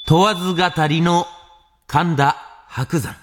問わず語りの神田伯山。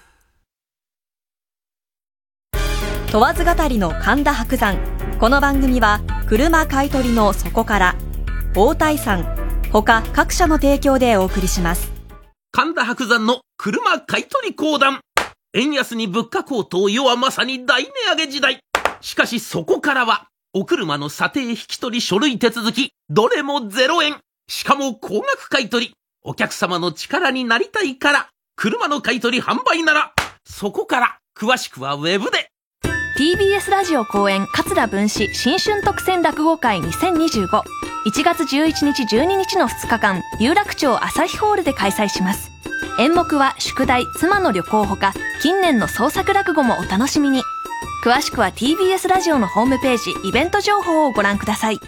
問わず語りの神田伯山。この番組は車買取のそこから大谷さん他各社の提供でお送りします。 神田伯山の車買取講談。円安に物価高騰、世はまさに大値上げ時代。しかしそこからはお車の査定引き取り書類手続きどれも0円、しかも高額買取。お客様の力になりたいから、車の買取販売ならそこから。詳しくはウェブで。 TBS ラジオ公演桂文枝新春特選落語会2025、 1月11日12日の2日間、有楽町朝日ホールで開催します。演目は宿題、妻の旅行ほか近年の創作落語もお楽しみに。詳しくは TBS ラジオのホームページイベント情報をご覧ください。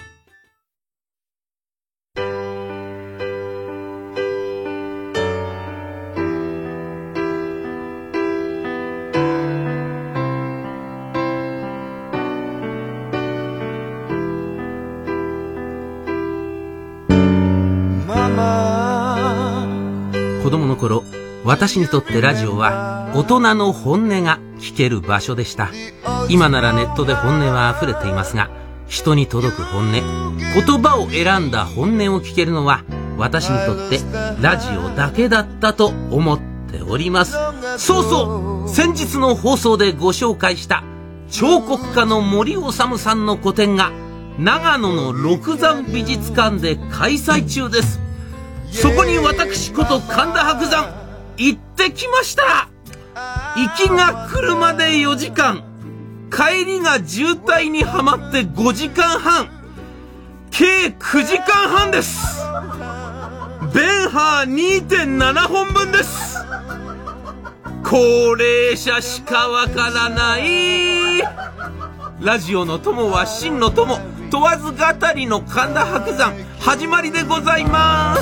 子供の頃、私にとってラジオは大人の本音が聞ける場所でした。今ならネットで本音は溢れていますが、人に届く本音、言葉を選んだ本音を聞けるのは私にとってラジオだけだったと思っております。そうそう、先日の放送でご紹介した彫刻家の森治さんの個展が長野の六山美術館で開催中です。そこに私こと神田伯山行ってきました。行きが車で4時間、帰りが渋滞にはまって5時間半、計9時間半です。ベンハー 2.7 本分です。高齢者しかわからないラジオの友は真の友、問わず語りの神田伯山、始まりでございます。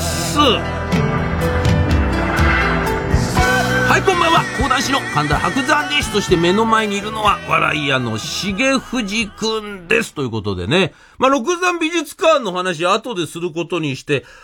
はい、こんばんは。講談師の神田伯山です。そして目の前にいるのは笑い屋の重藤くんです。ということでね、六山美術館の話後ですることにして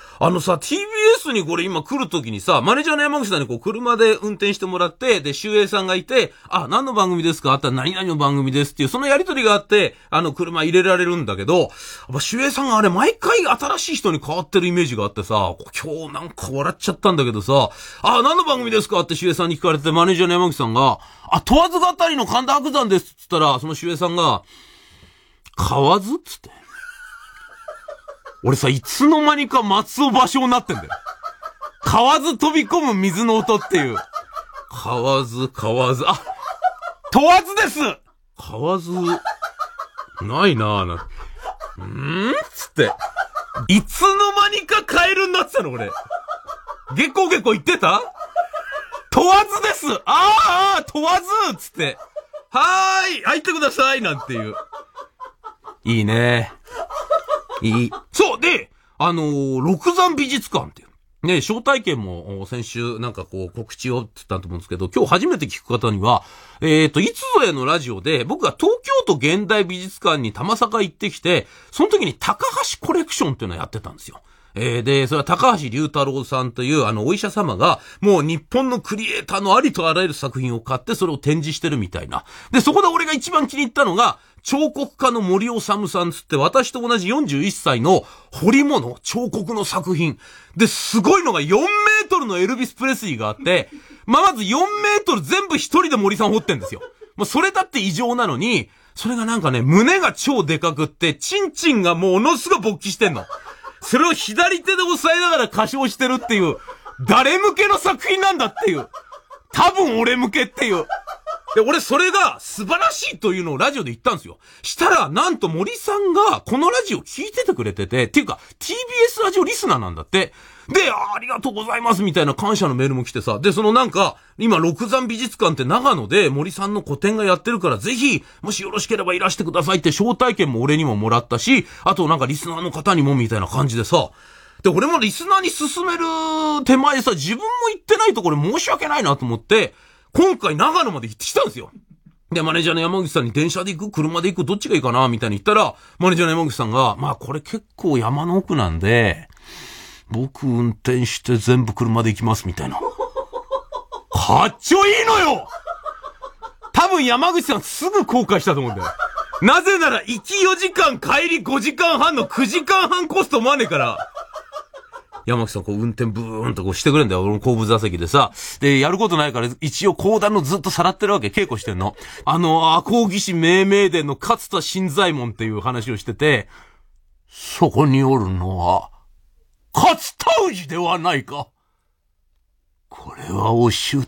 、TBS にこれ今来るときにさ、マネージャーの山口さんに車で運転してもらって、で、周平さんがいて、何の番組ですかあったら何々の番組ですっていう、そのやりとりがあって、車入れられるんだけど、周平さんがあれ、毎回新しい人に変わってるイメージがあってさ、今日なんか笑っちゃったんだけどさ、何の番組ですかって周平さんに聞かれて、マネージャーの山口さんが、問わず語りの神田伯山ですって言ったら、その周平さんが、買わずっつって。俺さ、いつの間にか松尾芭蕉になってんだよ。買わず飛び込む水の音っていう。買わず、問わずです。買わず、ないなぁな。つって。いつの間にかカエルになってたの俺。ゲコゲコ言ってた？問わずです。問わずつって。はーい、入ってくださいなんていう。いいね。いい。そうで、六山美術館っていう。ね、招待券も先週告知をって言ったと思うんですけど、今日初めて聞く方には、いつぞやのラジオで僕が東京都現代美術館に玉坂行ってきて、その時に高橋コレクションっていうのをやってたんですよ。で、それは高橋龍太郎さんというお医者様がもう日本のクリエイターのありとあらゆる作品を買ってそれを展示してるみたいな。で、そこで俺が一番気に入ったのが、彫刻家の森治さんつって私と同じ41歳の彫り物、彫刻の作品。で、すごいのが4メートルのエルビス・プレスリーがあって、まず4メートル全部一人で森さん彫ってんですよ。それだって異常なのに、それが胸が超でかくって、チンチンがものすごい勃起してんの。それを左手で押さえながら歌唱してるっていう、誰向けの作品なんだっていう。多分俺向けっていう。で、俺それが素晴らしいというのをラジオで言ったんですよ。したら、なんと森さんがこのラジオ聞いててくれてて、っていうか TBS ラジオリスナーなんだって。で、ありがとうございますみたいな感謝のメールも来てさ、で、今六山美術館って長野で森さんの個展がやってるから、ぜひ、もしよろしければいらしてくださいって招待券も俺にももらったし、あとリスナーの方にもみたいな感じでさ、で、俺もリスナーに勧める手前さ、自分も行ってないとこれ申し訳ないなと思って、今回長野まで行ってきたんですよ。で、マネージャーの山口さんに電車で行く？車で行く？どっちがいいかなみたいに言ったら、マネージャーの山口さんが、これ結構山の奥なんで、 僕運転して全部車で行きますみたいな。かっちょいいのよ。多分山口さんすぐ後悔したと思うんだよ。なぜなら行き4時間帰り5時間半の9時間半コスト思わねえから。山口さんこう運転ブーンとこうしてくれんだよ。俺も後部座席でさ。で、やることないから一応講談のずっとさらってるわけ。稽古してんの。赤穂義士命名伝の勝田新左衛門っていう話をしてて、そこにおるのは、勝田氏ではないか。これはお舅。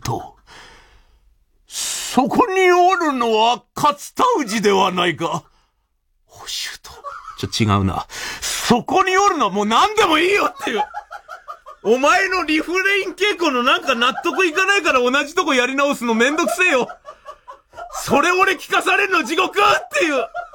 そこにおるのは勝田氏ではないか。お舅。違うな。そこにおるのはもう何でもいいよっていう。お前のリフレイン稽古のなんか納得いかないから同じとこやり直すのめんどくせえよ。それ俺聞かされるの地獄っていう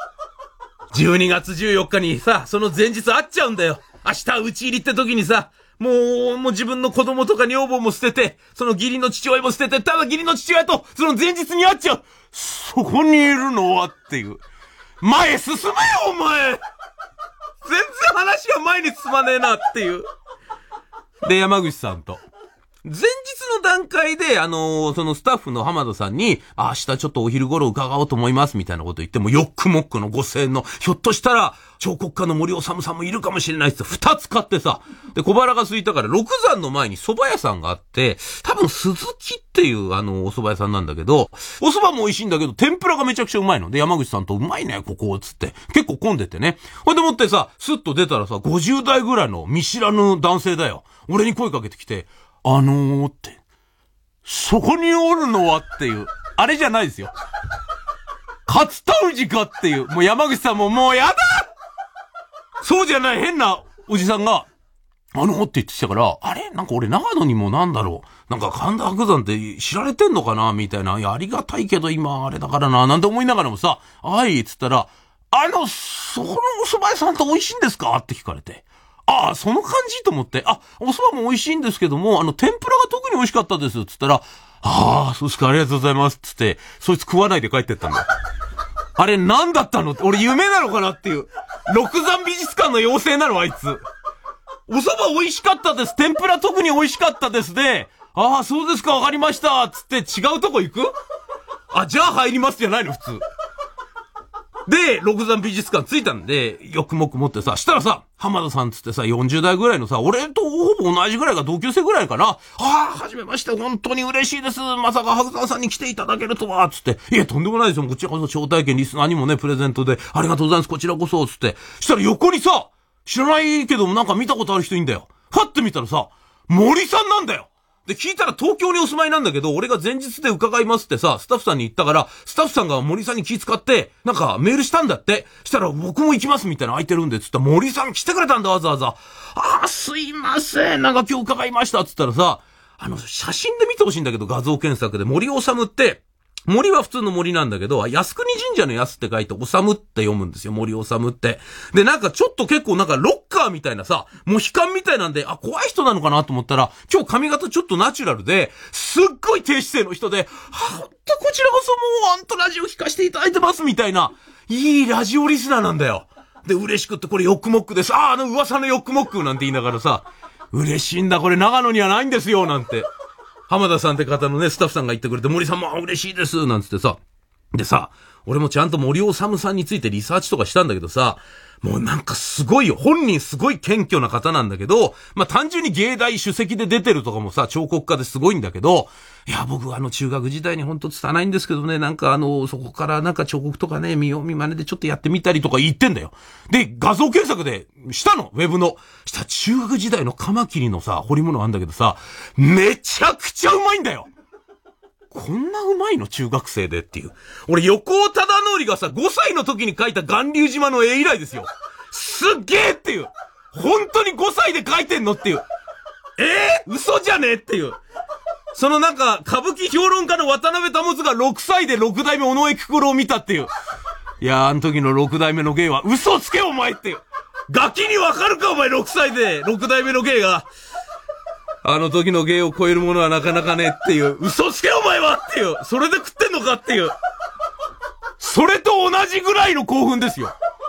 。12月14日にさ、その前日会っちゃうんだよ。明日打ち入りって時にさ、もう自分の子供とか女房も捨てて、その義理の父親も捨てて、ただ義理の父親とその前日に会っちゃう。そこにいるのはっていう。前進めよお前。全然話が前に進まねえなっていう。で、山口さんと。前日の段階で、そのスタッフの浜田さんに、明日ちょっとお昼頃伺おうと思います、みたいなこと言っても、ヨックモックの5000円の、ひょっとしたら、彫刻家の森治さんもいるかもしれないって2つ買ってさ、で、小腹が空いたから、六山の前に蕎麦屋さんがあって、多分鈴木っていう、お蕎麦屋さんなんだけど、お蕎麦も美味しいんだけど、天ぷらがめちゃくちゃうまいので、山口さんとうまいね、ここ、つって、結構混んでてね。ほんでもってさ、スッと出たらさ、50代ぐらいの見知らぬ男性だよ。俺に声かけてきて、って、そこにおるのはっていう、あれじゃないですよ。勝田氏かっていう、もう山口さんももうやだそうじゃない変なおじさんが、って言ってきたから、あれなんか俺長野にもなんだろう。なんか神田伯山って知られてんのかなみたいな。いや、ありがたいけど今あれだからな。なんて思いながらもさ、はいつったら、そこのお蕎麦屋さんって美味しいんですかって聞かれて。ああ、その感じと思って、お蕎麦も美味しいんですけども、天ぷらが特に美味しかったです、つったら、ああ、そうですか、ありがとうございます、つって、そいつ食わないで帰ってったんだ。あれ、何だったのって、俺夢なのかなっていう。六山美術館の妖精なの、あいつ。お蕎麦美味しかったです、天ぷら特に美味しかったですで、ああ、そうですか、わかりました、つって違うとこ行く？じゃあ入りますじゃないの、普通。で、六山美術館着いたんで、よくもく持ってさ、したらさ、浜田さんつってさ、40代ぐらいのさ、俺とほぼ同じぐらいが同級生ぐらいかな。はじめまして、本当に嬉しいです。まさか白山さんに来ていただけるとは、つって。いや、とんでもないですよ。こちらこそ招待券リスナーにもね、プレゼントで、ありがとうございます。こちらこそ、つって。したら横にさ、知らないけどなんか見たことある人いんだよ。ファって見たらさ、森さんなんだよ。で、聞いたら東京にお住まいなんだけど、俺が前日で伺いますってさ、スタッフさんに言ったから、スタッフさんが森さんに気遣って、なんかメールしたんだって。したら僕も行きますみたいな空いてるんで、つったら森さん来てくれたんだわざわざ。すいません。なんか今日伺いました。つったらさ、写真で見てほしいんだけど、画像検索で森治って、森は普通の森なんだけど、靖国神社の靖って書いて、治って読むんですよ、森治って。で、なんかちょっと結構なんかロッカーみたいなさ、モヒカンみたいなんで、怖い人なのかなと思ったら、今日髪型ちょっとナチュラルで、すっごい低姿勢の人で、ほんとこちらこそもうほんとラジオ聞かせていただいてますみたいな、いいラジオリスナーなんだよ。で、嬉しくってこれヨックモックです。噂のヨックモックなんて言いながらさ、嬉しいんだこれ長野にはないんですよ、なんて。浜田さんって方のね、スタッフさんが言ってくれて、森さんも嬉しいです、なんつってさ。でさ、俺もちゃんと森治さんについてリサーチとかしたんだけどさ、もうなんかすごいよ。本人すごい謙虚な方なんだけど、単純に芸大首席で出てるとかもさ、彫刻家ですごいんだけど、いや、僕中学時代にほんと拙いんですけどね、なんかそこからなんか彫刻とかね、見よう見まねでちょっとやってみたりとか言ってんだよ。で、画像検索でしたの、ウェブの。したら中学時代のカマキリのさ、彫り物あんだけどさ、めちゃくちゃうまいんだよ。こんなうまいの中学生でっていう。俺、横尾忠則がさ、5歳の時に描いた巌流島の絵以来ですよ。すっげーっていう。本当に5歳で描いてんのっていう。嘘じゃねえっていう。そのなんか、歌舞伎評論家の渡辺保が6歳で6代目尾上菊五郎を見たっていう。いやー、あの時の6代目の芸は、嘘つけお前っていう。ガキにわかるかお前6歳で6代目の芸が。あの時の芸を超えるものはなかなかねっていう。嘘つけお前はっていう。それで食ってんのかっていう。それと同じぐらいの興奮ですよ。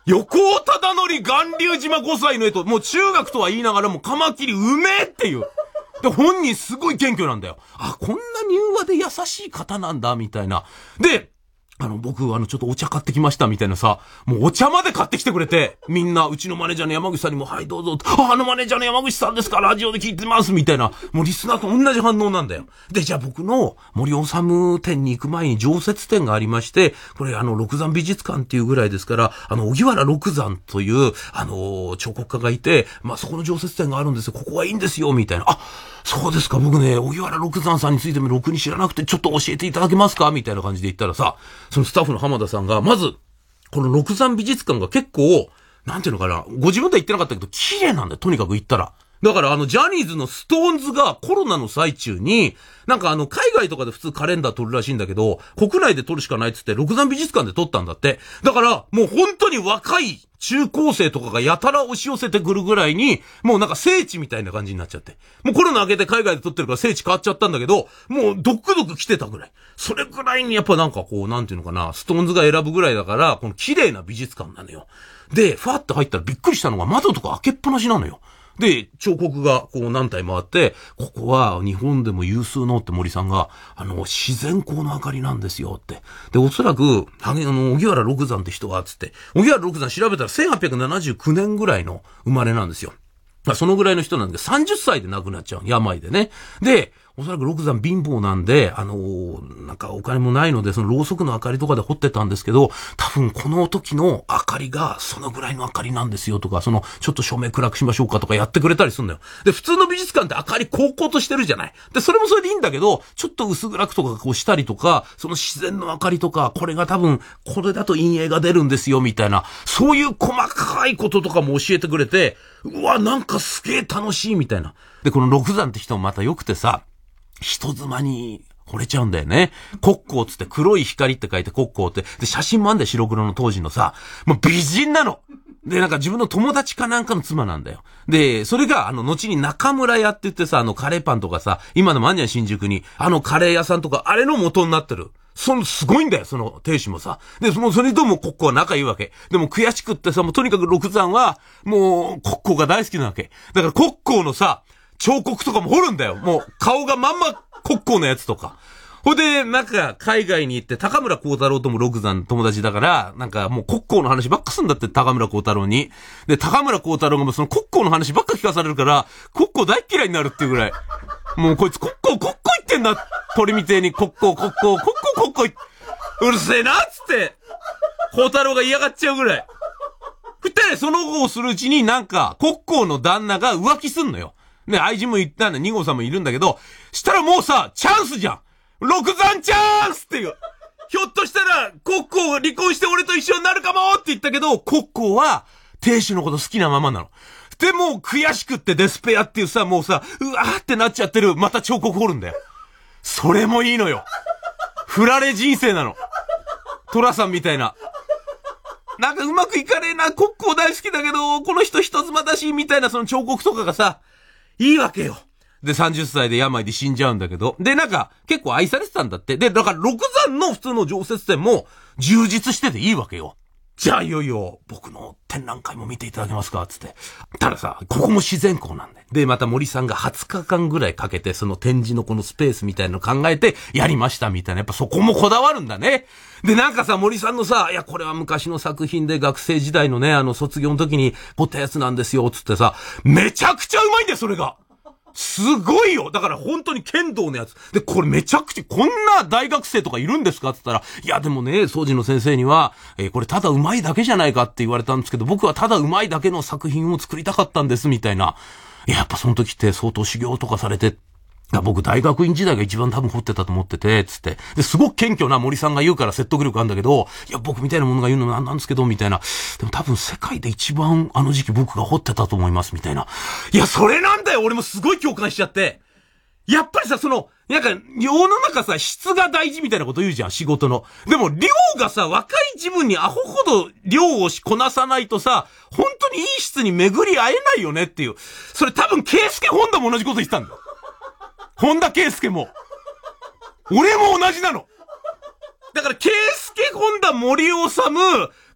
横尾忠則巌流島5歳の絵と、もう中学とは言いながらもカマキリうめえっていう。で、本人すごい謙虚なんだよ。あ、こんな柔和で優しい方なんだ、みたいな。で、僕、ちょっとお茶買ってきました、みたいなさ、もうお茶まで買ってきてくれて、みんな、うちのマネージャーの山口さんにも、はい、どうぞ、マネージャーの山口さんですか、ラジオで聞いてます、みたいな、もうリスナーと同じ反応なんだよ。で、じゃあ僕の森治店に行く前に常設展がありまして、これ六山美術館っていうぐらいですから、荻原六山という、彫刻家がいて、まあ、そこの常設展があるんですよ、ここはいいんですよ、みたいな。あ、そうですか、僕ね、荻原六山さんについてもろくに知らなくて、ちょっと教えていただけますかみたいな感じで言ったらさ、そのスタッフの浜田さんが、まず、この六山美術館が結構、なんていうのかな、ご自分では言ってなかったけど、綺麗なんだよ、とにかく行ったら。だからジャニーズのストーンズがコロナの最中に、なんか海外とかで普通カレンダー撮るらしいんだけど、国内で撮るしかないっつって、六山美術館で撮ったんだって。だから、もう本当に若い中高生とかがやたら押し寄せてくるぐらいに、もうなんか聖地みたいな感じになっちゃって。もうコロナ明けて海外で撮ってるから聖地変わっちゃったんだけど、もうドクドク来てたぐらい。それぐらいにやっぱなんかこう、なんていうのかな、ストーンズが選ぶぐらいだから、この綺麗な美術館なのよ。で、ファーって入ったらびっくりしたのが窓とか開けっぱなしなのよ。で、彫刻がこう何体もあって、ここは日本でも有数のって森さんが、自然光の明かりなんですよって。で、おそらく、荻原六山って人が、つって、荻原六山調べたら1879年ぐらいの生まれなんですよ。そのぐらいの人なんだけど、30歳で亡くなっちゃう。病でね。で、おそらく六山貧乏なんで、なんかお金もないので、そのろうそくの明かりとかで彫ってたんですけど、多分この時の明かりがそのぐらいの明かりなんですよとか、ちょっと照明暗くしましょうかとかやってくれたりするんだよ。で、普通の美術館って明かり高々としてるじゃない。で、それもそれでいいんだけど、ちょっと薄暗くとかこうしたりとか、その自然の明かりとか、これが多分、これだと陰影が出るんですよみたいな、そういう細かいこととかも教えてくれて、うわ、なんかすげえ楽しいみたいな。で、この六山って人もまた良くてさ、人妻に惚れちゃうんだよね。国光つって黒い光って書いて国光って。で、写真もあんだよ、白黒の当時のさ。もう美人なの。で、なんか自分の友達かなんかの妻なんだよ。で、それが後に中村屋って言ってさ、カレーパンとかさ、今のもあんじゃん新宿に。カレー屋さんとか、あれの元になってる。すごいんだよ、その亭主もさ。で、もうそれとも国光は仲いいわけ。でも悔しくってさ、もうとにかく六山は、もう国光が大好きなわけ。だから国光のさ、彫刻とかも彫るんだよ。もう顔がまんま国光のやつとか。ほんで、なんか海外に行って高村光太郎とも六山友達だから、なんかもう国光の話ばっかすんだって高村光太郎に。で、高村光太郎がもうその国光の話ばっか聞かされるから、国光大っ嫌いになるっていうぐらい。もうこいつ国光言ってんな。鳥みてえに国光。うるせえなっつって、光太郎が嫌がっちゃうぐらい。で、その後をするうちになんか国光の旦那が浮気すんのよ。ね、愛人も言ったんだ、二号さんもいるんだけど、したらもうさ、チャンスじゃん。六山チャンスっていう。ひょっとしたら、国光が離婚して俺と一緒になるかもって言ったけど、国光は、亭主のこと好きなままなの。で、もう悔しくってデスペアっていうさ、もうさ、うわーってなっちゃってる、また彫刻彫るんだよ。それもいいのよ。振られ人生なの。トラさんみたいな。なんかうまくいかねえな、国光大好きだけど、この人人妻だし、みたいなその彫刻とかがさ、いいわけよ。で、30歳で病で死んじゃうんだけど。で、なんか、結構愛されてたんだって。で、だから、六山の普通の常設展も、充実してていいわけよ。じゃあ、いよいよ、僕の展覧会も見ていただけますかつって。たださ、ここも自然光なんで。で、また森さんが20日間ぐらいかけて、その展示のこのスペースみたいなの考えて、やりましたみたいな。やっぱそこもこだわるんだね。で、なんかさ、森さんのさ、いや、これは昔の作品で学生時代のね、卒業の時に彫ったやつなんですよ、つってさ、めちゃくちゃうまいんだよ、それが。すごいよ。だから本当に剣道のやつ。で、これめちゃくちゃ、こんな大学生とかいるんですかって言ったら、いやでもね、掃除の先生には、これただ上手いだけじゃないかって言われたんですけど、僕はただ上手いだけの作品を作りたかったんです、みたいな。いや、やっぱその時って相当修行とかされて、僕大学院時代が一番多分掘ってたと思ってて、つって。で、すごく謙虚な森さんが言うから説得力あるんだけど、いや、僕みたいなものが言うのもなんですけど、みたいな。でも多分世界で一番あの時期僕が掘ってたと思います、みたいな。いや、それなんだよ。俺もすごい共感しちゃって。やっぱりさ、なんか、世の中さ、質が大事みたいなこと言うじゃん、仕事の。でも、量がさ、若い自分にアホほど量をこなさないとさ、本当にいい質に巡り会えないよねっていう。それ多分、ケイスケホンダも同じこと言ってたんだよ。本田圭佑も。俺も同じなの。だから、圭佑、本田、森治、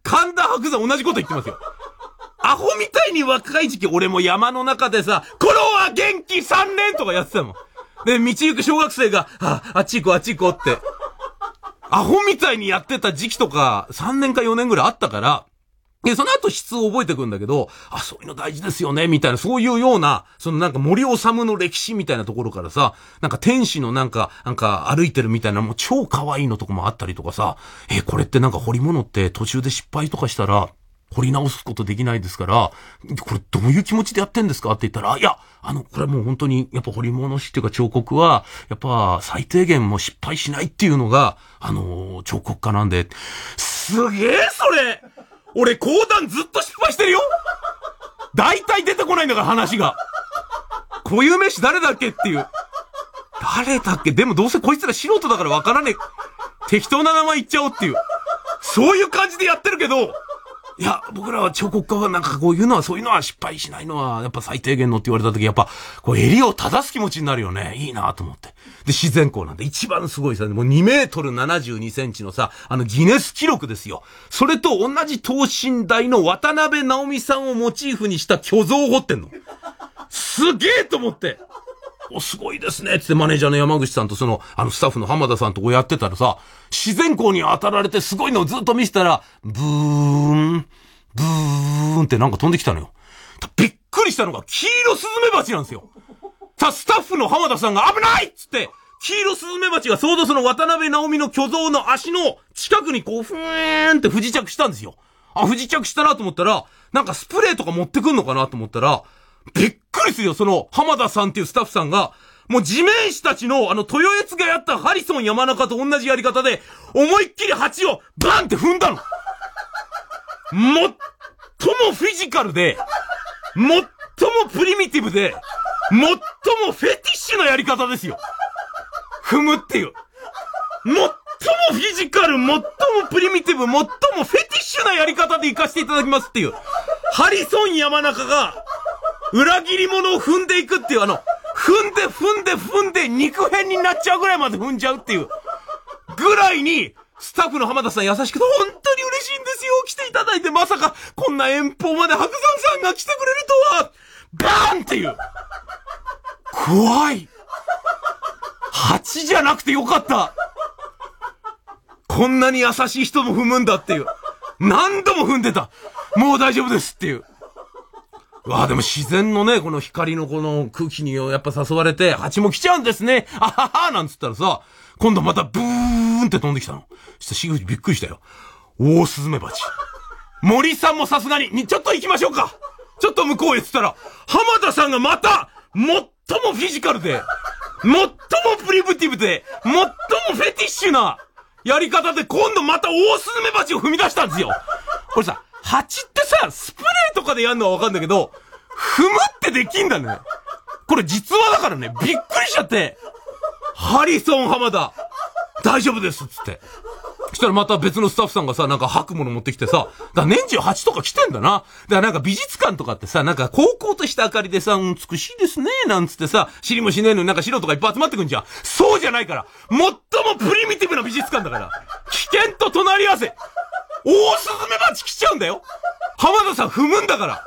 神田伯山同じこと言ってますよ。アホみたいに若い時期俺も山の中でさ、コロは元気3年とかやってたもん。で、道行く小学生が、あっち行こうあっち行こうって。アホみたいにやってた時期とか3年か4年ぐらいあったから、で、その後質を覚えてくんだけど、そういうの大事ですよね、みたいな、そういうような、なんか森治の歴史みたいなところからさ、なんか天使のなんか歩いてるみたいな、もう超可愛いのとかもあったりとかさ、これってなんか彫り物って途中で失敗とかしたら、掘り直すことできないですから、これどういう気持ちでやってんですかって言ったら、いや、これもう本当に、やっぱ彫り物師っていうか彫刻は、やっぱ最低限も失敗しないっていうのが、彫刻家なんで、すげえそれ俺講談ずっと失敗してるよ。大体出てこないんだから話が。固有名詞誰だっけっていう。誰だっけ？でもどうせこいつら素人だからわからねえ。適当な名前言っちゃおうっていう。そういう感じでやってるけど、いや、僕らは彫刻家はなんかこういうのは、そういうのは失敗しないのは、やっぱ最低限のって言われた時、やっぱ、こう襟を正す気持ちになるよね。いいなと思って。で、自然光なんで一番すごいさ、もう2メートル72センチのさ、ギネス記録ですよ。それと同じ等身大の渡辺直美さんをモチーフにした虚像を彫ってんの。すげえと思って。すごいですね。つってマネージャーの山口さんとスタッフの浜田さんとこうやってたらさ、自然光に当たられてすごいのをずっと見せたら、ブーンってなんか飛んできたのよ。びっくりしたのが黄色スズメバチなんですよ。スタッフの浜田さんが危ないっつって、黄色スズメバチがちょうどその渡辺直美の虚像の足の近くにこうふーんって不時着したんですよ。不時着したなと思ったら、なんかスプレーとか持ってくんのかなと思ったら、びっくりするよ、その、浜田さんっていうスタッフさんが、もう地面師たちの豊悦がやったハリソン山中と同じやり方で、思いっきり蜂をバンって踏んだの。最もフィジカルで、最もプリミティブで、最もフェティッシュなやり方ですよ。踏むっていう。最もフィジカル、最もプリミティブ、最もフェティッシュなやり方で行かせていただきますっていう。ハリソン山中が、裏切り者を踏んでいくっていう踏んで肉片になっちゃうぐらいまで踏んじゃうっていうぐらいにスタッフの浜田さん優しくて本当に嬉しいんですよ。来ていただいてまさかこんな遠方まで白山さんが来てくれるとはバーンっていう怖い蜂じゃなくてよかったこんなに優しい人も踏むんだっていう何度も踏んでたもう大丈夫ですっていうでも自然のね、この光のこの空気にやっぱ誘われて、蜂も来ちゃうんですね。あははなんつったらさ、今度またブーンって飛んできたの。そしたらびっくりしたよ。オオスズメバチ。森さんもさすがに、ちょっと行きましょうか。ちょっと向こうへっつったら、浜田さんがまた、最もフィジカルで、最もプリミティブで、最もフェティッシュなやり方で今度またオオスズメバチを踏み出したんですよ。これさ、蜂ってさ、スプレーとかでやんのはわかんだけど、踏むってできんだね。これ実話だからね、びっくりしちゃって。ハリソン浜田、大丈夫ですっつって。そしたらまた別のスタッフさんがさ、なんか吐くもの持ってきてさ、年中蜂とか来てんだな。だからなんか美術館とかってさ、なんか高校とした明かりでさ、美しいですね、なんつってさ、知りもしねえのになんか素人がいっぱい集まってくんじゃん。そうじゃないから。最もプリミティブな美術館だから。危険と隣り合わせ。オオスズメバチ来ちゃうんだよ。浜田さん踏むんだから。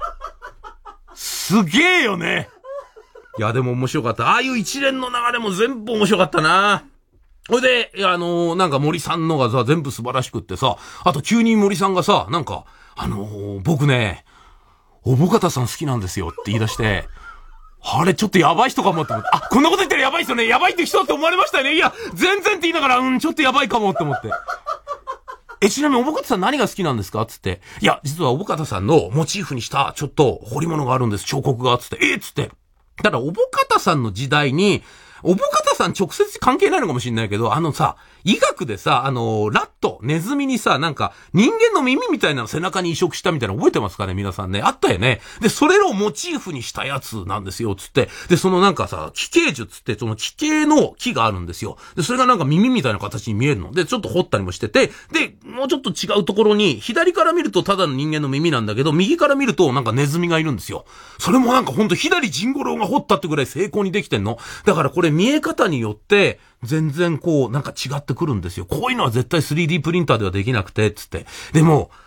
すげえよね。いやでも面白かった。ああいう一連の流れも全部面白かったな。それで、なんか森さんのがさ、全部素晴らしくってさ、あと急に森さんがさ、なんか、僕ね、おぼかたさん好きなんですよって言い出して、あれちょっとやばい人かもって思って、こんなこと言ったらやばい人ね、やばいって人って思われましたよね。いや、全然って言いながら、ちょっとやばいかもって思って。ちなみにおぼかたさん何が好きなんですかつって。いや、実はおぼかたさんのモチーフにしたちょっと彫り物があるんです。彫刻がつって。つって。ただおぼかたさんの時代に、おぼかたさん直接関係ないのかもしれないけど、さ、医学でさ、ラット、ネズミにさ、なんか、人間の耳みたいなの背中に移植したみたいなの覚えてますかね皆さんね。あったよね。で、それをモチーフにしたやつなんですよ、つって。で、そのなんかさ、奇形樹つって、その奇形の木があるんですよ。で、それがなんか耳みたいな形に見えるの。で、ちょっと掘ったりもしてて、で、もうちょっと違うところに、左から見るとただの人間の耳なんだけど、右から見るとなんかネズミがいるんですよ。それもなんかほんと左陣五郎が掘ったってぐらい精巧にできてんの。だからこれ見え方によって、全然こう、なんか違ってくるんですよ。こういうのは絶対 3D プリンターではできなくて、つって。でも、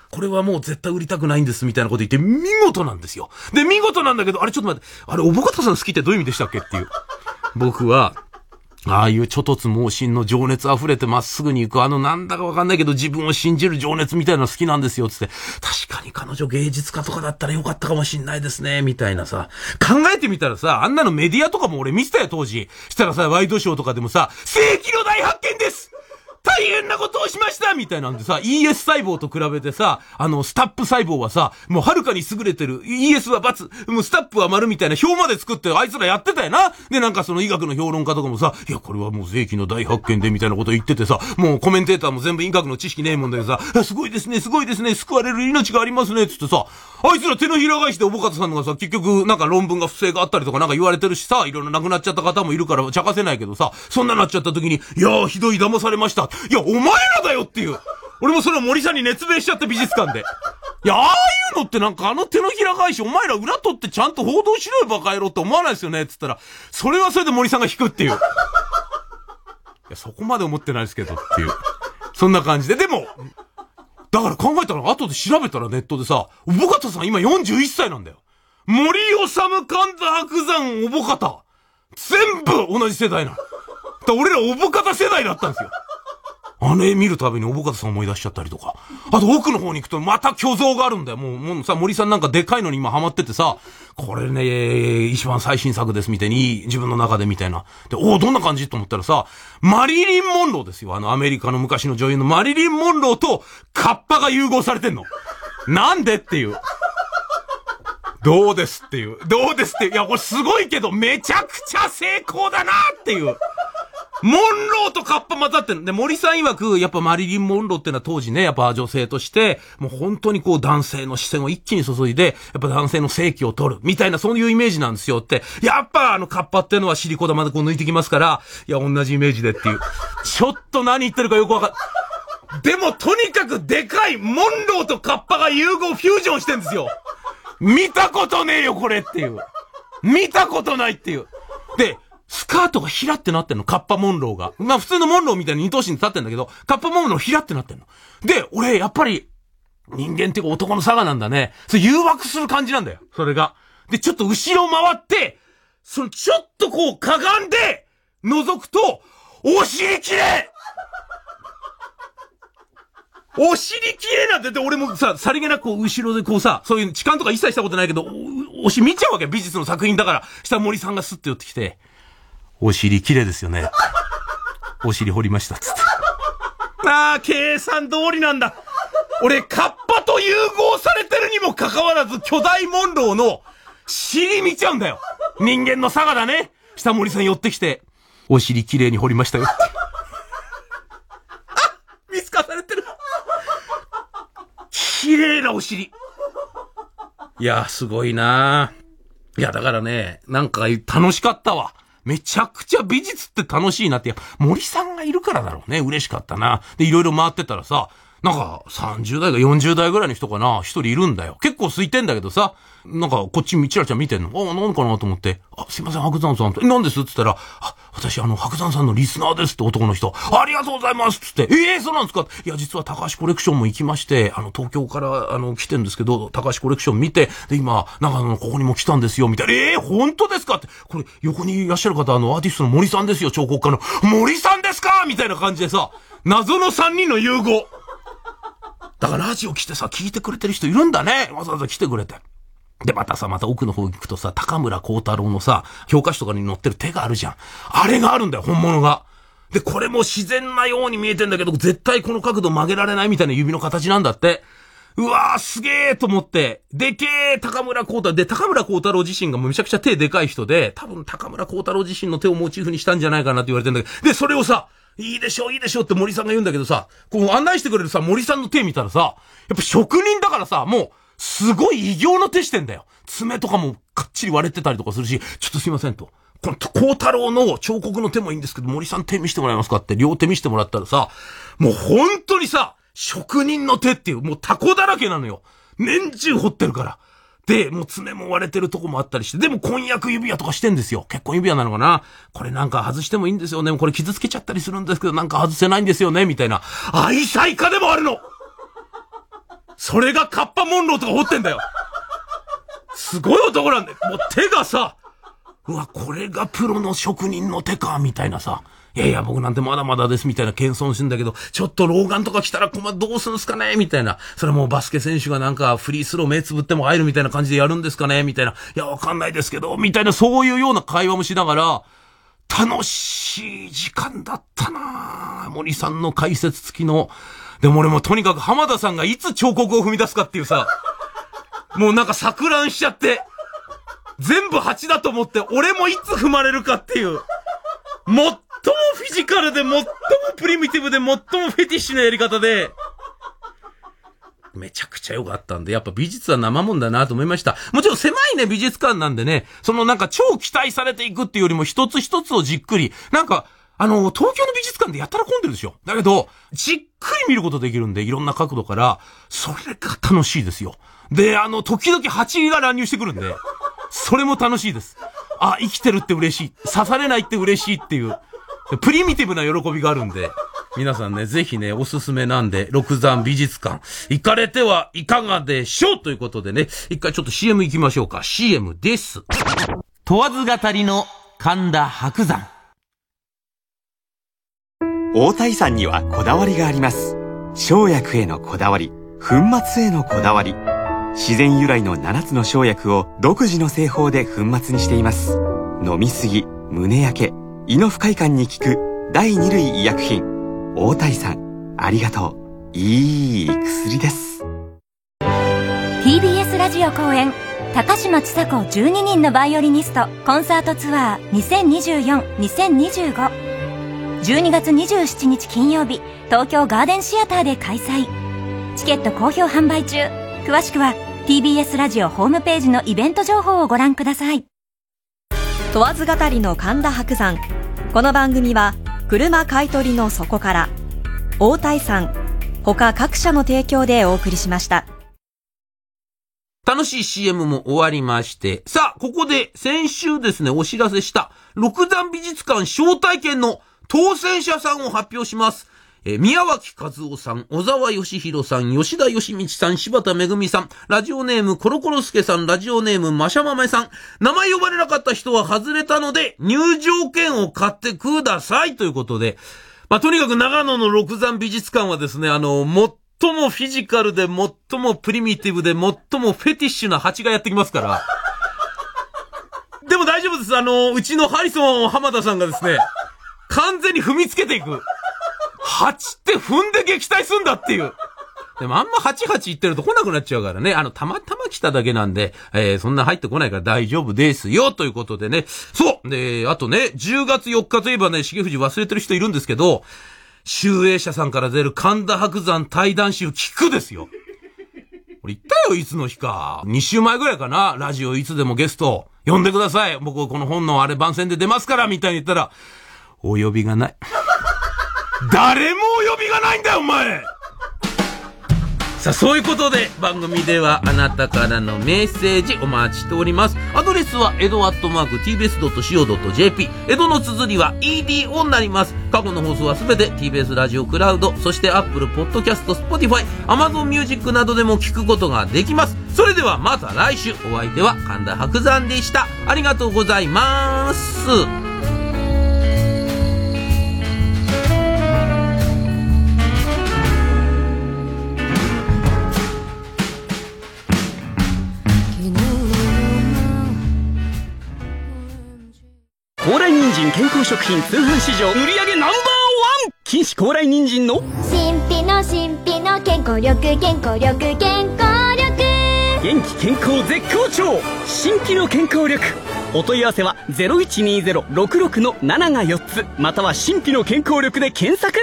これはもう絶対売りたくないんですみたいなこと言って見事なんですよ。で、見事なんだけど、あれちょっと待って、あれ、おぼかたさん好きってどういう意味でしたっけっていう。僕は、ああいうちょとつ猛進の情熱溢れてまっすぐに行く、なんだかわかんないけど自分を信じる情熱みたいなの好きなんですよ、つって。確かに彼女芸術家とかだったらよかったかもしんないですね、みたいなさ。考えてみたらさ、あんなのメディアとかも俺見てたよ、当時。したらさ、ワイドショーとかでもさ、世紀の大発見です大変なことをしましたみたいなんでさ、ES 細胞と比べてさ、スタップ細胞はさ、もうはるかに優れてる。ES は×、もうスタップは丸みたいな表まで作ってあいつらやってたよな。で、なんかその医学の評論家とかもさ、いや、これはもう世紀の大発見でみたいなこと言っててさ、もうコメンテーターも全部医学の知識ねえもんだけどさ、すごいですね、すごいですね、救われる命がありますね、つってさ、あいつら手のひら返しでおぼかたさんのがさ、結局なんか論文が不正があったりとかなんか言われてるしさ、いろいろ亡くなっちゃった方もいるから茶化せないけどさ、そんななっちゃった時に、いやーひどい騙されました。いや、お前らだよっていう。俺もそれを森さんに熱弁しちゃって美術館で。いや、ああいうのってなんか手のひら返し、お前ら裏取ってちゃんと報道しろよバカ野郎って思わないですよねって言ったら、それはそれで森さんが引くっていう。いや、そこまで思ってないですけどっていう。そんな感じで。でも、だから考えたら、後で調べたらネットでさ、おぼかたさん今41歳なんだよ。森治神田伯山おぼかた。全部同じ世代なの。俺らおぼかた世代だったんですよ。あの絵見るたびにおぼかたさん思い出しちゃったりとか。あと奥の方に行くとまた巨像があるんだよ。もうさ、森さんなんかでかいのに今ハマっててさ、これね、一番最新作ですみたいに、自分の中でみたいな。で、どんな感じと思ったらさ、マリリン・モンローですよ。アメリカの昔の女優のマリリン・モンローとカッパが融合されてんの。なんでっていう。どうですっていう。どうですっていう。いや、これすごいけど、めちゃくちゃ成功だなっていう。モンローとカッパ混ざってる。で、森さん曰く、やっぱマリリン・モンローってのは当時ね、やっぱ女性として、もう本当にこう男性の視線を一気に注いで、やっぱ男性の性器を取る、みたいなそういうイメージなんですよって。やっぱカッパってのはシリコ玉でこう抜いてきますから、いや、同じイメージでっていう。ちょっと何言ってるかよくわかん、でもとにかくでかいモンローとカッパが融合フュージョンしてんですよ。見たことねえよ、これっていう。見たことないっていう。で、スカートがヒラってなってんの、カッパモンローが。まあ普通のモンローみたいに二頭身に立ってんだけど、カッパモンローヒラってなってんの。で、俺、やっぱり、人間っていうか男の差がなんだね。それ誘惑する感じなんだよ、それが。で、ちょっと後ろ回って、ちょっとこう、かがんで、覗くと、お尻綺麗お尻綺麗なんて、で、俺もさ、さりげなくこう、後ろでこうさ、そういう痴漢とか一切したことないけど、お尻見ちゃうわけ、美術の作品だから。したら森さんがスッて寄ってきて、お尻綺麗ですよね。お尻掘りました、つって。計算通りなんだ。俺、カッパと融合されてるにもかかわらず、巨大モンローの尻見ちゃうんだよ。人間の差がだね。した森さん寄ってきて、お尻綺麗に掘りましたよって。見透かされてる。綺麗なお尻。いや、すごいな。いや、だからね、なんか楽しかったわ。めちゃくちゃ美術って楽しいなって、森さんがいるからだろうね。嬉しかったな。で、いろいろ回ってたらさ、なんか30代か40代ぐらいの人かな、一人いるんだよ。結構空いてんだけどさ、なんかこっちチラチラ見てんの。何かなと思って、すいません、白山さんって、何ですって言ったら、私白山さんのリスナーですって男の人、ありがとうございますって、そうなんですか。いや、実は高橋コレクションも行きまして、東京から来てるんですけど、高橋コレクション見て、で、今、長野のここにも来たんですよ、みたいな。本当ですかって、これ、横にいらっしゃる方、アーティストの森さんですよ、彫刻家の。森さんですかみたいな感じでさ、謎の3人の融合。だからラジオ来てさ、聞いてくれてる人いるんだね。わざわざ来てくれて。で、また奥の方に行くとさ、高村光太郎のさ、教科書とかに載ってる手があるじゃん。あれがあるんだよ、本物が。で、これも自然なように見えてんだけど、絶対この角度曲げられないみたいな指の形なんだって。うわー、すげーと思って。でけー、高村光太郎。で、高村光太郎自身がめちゃくちゃ手でかい人で、多分高村光太郎自身の手をモチーフにしたんじゃないかなって言われてんだけど、で、それをさ、いいでしょうって森さんが言うんだけどさ、こう案内してくれるさ、森さんの手見たらさ、やっぱ職人だからさ、もう、すごい異形の手してんだよ。爪とかもかっちり割れてたりとかするし、ちょっとすいませんと。この光太郎の彫刻の手もいいんですけど、森さん手見してもらえますかって両手見してもらったらさ、もう本当にさ、職人の手っていう、もうタコだらけなのよ。年中掘ってるから。で、もう爪も割れてるとこもあったりして、でも婚約指輪とかしてんですよ。結婚指輪なのかな。これなんか外してもいいんですよね。これ傷つけちゃったりするんですけど、なんか外せないんですよね。みたいな。愛妻家でもあるのそれがカッパモンローとか掘ってんだよ。すごい男なんだよ。もう手がさ、うわ、これがプロの職人の手か、みたいなさ。いやいや、僕なんてまだまだです、みたいな謙遜してんだけど、ちょっと老眼とか来たらどうするんすかねみたいな。それもうバスケ選手がなんかフリースロー目つぶっても入るみたいな感じでやるんですかねみたいな。いや、わかんないですけど、みたいな、そういうような会話もしながら、楽しい時間だったな森さんの解説付きの。でも俺もとにかく浜田さんがいつ彫刻を踏み出すかっていうさ、もうなんか錯乱しちゃって、全部8だと思って、俺もいつ踏まれるかっていう、最もフィジカルで、最もプリミティブで、最もフェティッシュなやり方で、めちゃくちゃ良かったんで、やっぱ美術は生もんだなと思いました。もちろん狭いね、美術館なんでね、そのなんか超期待されていくっていうよりも一つ一つをじっくり、なんか、東京の美術館でやったら混んでるでしょ。だけど、じっくり見ることできるんで、いろんな角度から、それが楽しいですよ。で、時々蜂が乱入してくるんで、それも楽しいです。あ、生きてるって嬉しい。刺されないって嬉しいっていう、プリミティブな喜びがあるんで、皆さんね、ぜひね、おすすめなんで、六山美術館、行かれてはいかがでしょうということでね、一回ちょっと CM 行きましょうか。CM です。問わず語りの神田伯山。 大谷さんにはこだわりがあります。生薬へのこだわり、粉末へのこだわり。自然由来の7つの生薬を独自の製法で粉末にしています。飲みすぎ、胸焼け、胃の不快感に効く第2類医薬品。大谷さん、ありがとう。いい薬です。 TBS ラジオ公演高嶋ちさ子12人のバイオリニストコンサートツアー2024-2025 12月27日金曜日、東京ガーデンシアターで開催。チケット好評販売中。詳しくは TBS ラジオホームページのイベント情報をご覧ください。 問わず語りの神田伯山。この番組は車買取の底から大谷さん他各社の提供でお送りしました。 楽しい CM も終わりまして、さあここで先週ですねお知らせした六山美術館招待券の当選者さんを発表します。宮脇和夫さん、小沢義弘さん、吉田義道さん、柴田めぐみさん、ラジオネームコロコロスケさん、ラジオネームマシャマメさん、名前呼ばれなかった人は外れたので入場券を買ってくださいということで、とにかく長野の六山美術館はですね、最もフィジカルで最もプリミティブで最もフェティッシュな蜂がやってきますから。でも大丈夫です。うちのハリソン浜田さんがですね、完全に踏みつけていく。蜂って踏んで撃退すんだっていう。でもあんまハチ言ってると来なくなっちゃうからね。たまたま来ただけなんで、そんな入ってこないから大丈夫ですよ、ということでね。そう。で、あとね、10月4日といえばね、重藤忘れてる人いるんですけど、集英社さんから出る神田伯山対談集聞くですよ。俺言ったよ、いつの日か。2週前ぐらいかな。ラジオいつでもゲスト呼んでください。僕この本の番宣で出ますから、みたいに言ったら、お呼びがない。誰もお呼びがないんだよ、お前。さあ、そういうことで番組ではあなたからのメッセージお待ちしております。アドレスはedo@tbs.co.jp、 江戸の綴りは EDO になります。過去の放送はすべて TBS ラジオクラウド、そして Apple Podcast、Spotify、Amazon Music などでも聞くことができます。それではまた来週。お相手は神田伯山でした。ありがとうございます。 高麗人参健康食品通販市場売上ナンバーワン、金糸高麗人参の神秘の健康力、元気健康絶好調、神秘の健康力。お問い合わせは 0120-66-7 が4つ、または神秘の健康力で検索。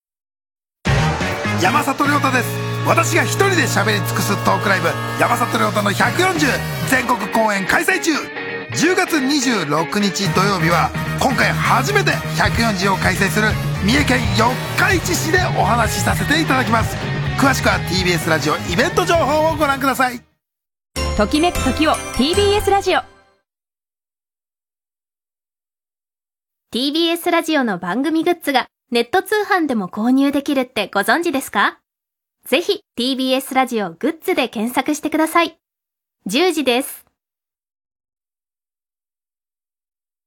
山里亮太です。私が一人で喋り尽くすトークライブ、山里亮太の140全国公演開催中。10月26日土曜日は今回初めて140を開催する三重県四日市市でお話しさせていただきます。詳しくは TBS ラジオイベント情報をご覧ください。 ときめく時を TBS ラジオ。 TBS ラジオの番組グッズがネット通販でも購入できるってご存知ですか？ ぜひ TBS ラジオグッズで検索してください。10時です。